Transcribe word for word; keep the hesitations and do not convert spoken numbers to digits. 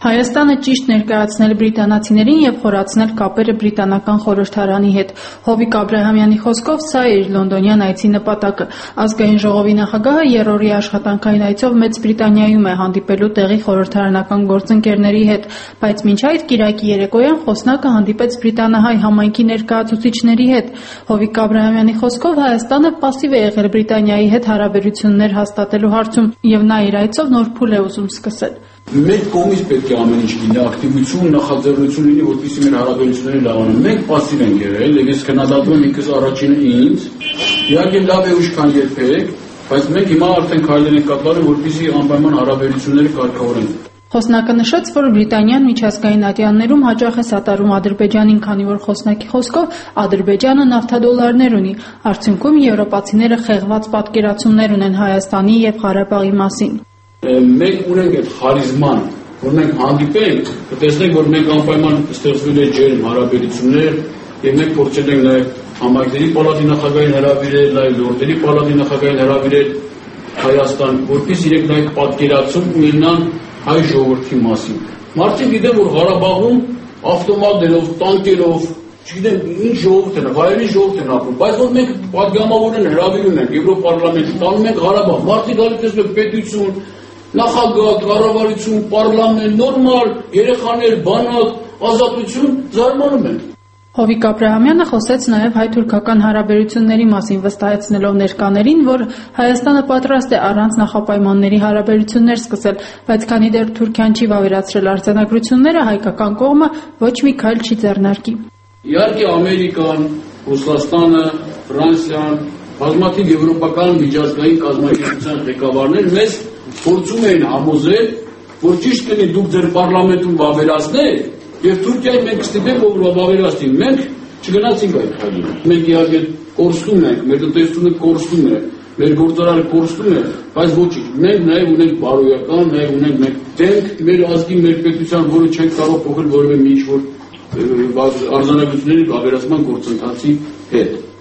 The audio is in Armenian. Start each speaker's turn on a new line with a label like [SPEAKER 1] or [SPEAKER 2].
[SPEAKER 1] Հայաստանը ճիշտ ներկայացնել բրիտանացիներին և խորացնել կապերը բրիտանական խորհրդարանի հետ։ Հովիկ Աբրահամյանի խոսքով սա է իր լոնդոնյան այցի նպատակը։ Ազգային ժողովի նախագահը երրորդի աշխատանքային այցով Մեծ Բրիտանիայում է հանդիպելու տեղի խորհրդարանական գործընկերների հետ, բայց մինչ այդ կիրակի երեկոյան խոսնակը հանդիպեց բրիտանահայ համայնքի ներկայացուցիչների հետ։ Հովիկ Աբրահամյանի խոսքով Հայաստանը պասիվ է եղել Բրիտանիայի հետ հարաբերություններ հաստատելու հարցում և նա իր այցով նոր փուլ է ուզում սկսել։
[SPEAKER 2] Մեր կողմից պետք է ամեն ինչ լինի, ակտիվություն, նախաձեռնություն լինի, որպեսզի մեր հարաբերությունները լավանան։ Մենք պասիվ ենք եղել, եւ ես քննադատում եմ ինքս առաջինը ինձ։ Իհարկե լավ է ուշ քան երբեք, բայց մենք հիմա արդեն քայլեր ենք կատարում, որպեսզի անպայման հարաբերությունները կարգավորենք։
[SPEAKER 1] Խոսնակը նշեց, որ Բրիտանիան միջազգային ատյաններում հաճախ է սատարում Ադրբեջանին, քանի որ խոսնակի խոսքով Ադրբեջանը նավթադոլարներ ունի։ Արդյունքում եվրոպացիները խեղված պատկերացումներ ունեն Հայաստանի եւ Ղարաբաղի մասին։
[SPEAKER 2] Մենք ունենք այդ խարիզման, որ մենք հանդիպենք, կտեսնենք, որ մենք անպայման ստեղծվել է ջերմ հարաբերություններ, եւ մենք փորձել ենք նաեւ համայնքների պալատի նախագահին հրավիրել, նաեւ լորդերի պալատի նախագահին հրավիրել Հայաստան, որպես իրենք նաեւ պատկերացում ունենան հայ ժողովրդի մասին։ Մարդիկ գիտեն, որ Ղարաբաղում ավտոմատներով, տանկերով, չգիտեմ, ինչ ժողովուրդ են, հայերի ժողովուրդ են ապրում, բայց որ մենք պատգամավորեն հրավիրում ենք Եվրոպարլամենտի, տանում ենք Ղարաբաղ, մարդիկ գալիս տեսնում են պետություն, նախագահ, կառավարություն, պարլամենտ, նորմալ, երեխաներ, բանակ, ազատություն, զարմանում են։
[SPEAKER 1] Հովիկ Աբրահամյանը խոսեց նաև հայ-թուրքական հարաբերությունների մասին, վստահեցնելով ներկաներին, որ Հայաստանը պատրաստ է առանց նախապայմանների հարաբերություններ սկսել, բայց քանի դեռ Թուրքիան չի վավերացրել արձանագրությունները, հայկական կողմը ոչ մի քայլ չի ձեռնարկի։
[SPEAKER 2] Իհարկե Ամերիկան, Ռուսաստանը, Ֆրանսիան, բազմաթիվ եվրոպական միջազգային կազմակերպության ղեկավարներ մեզ փորձում էին համոզել, որ ճիշտ կլինի դուք ձեր պարլամենտում վավերացնեք, եւ Թուրքիայի մենք ստիպենք, որ վավերացնի։ Մենք չգնացինք այդ քայլին։ Մենք իհարկե կորստում ենք, մեր տնտեսությունը կորստում է, մեր գործարանը կորստում է, բայց ոչինչ։ Մենք նաեւ ունենք բարոյական, նաեւ ունենք մենք դենք մեր ազգի, մեր պետության, որը չենք կարող փոխել որևէ մի ինչ որ արձանագրությունների վավերացման գործընթացի հետ։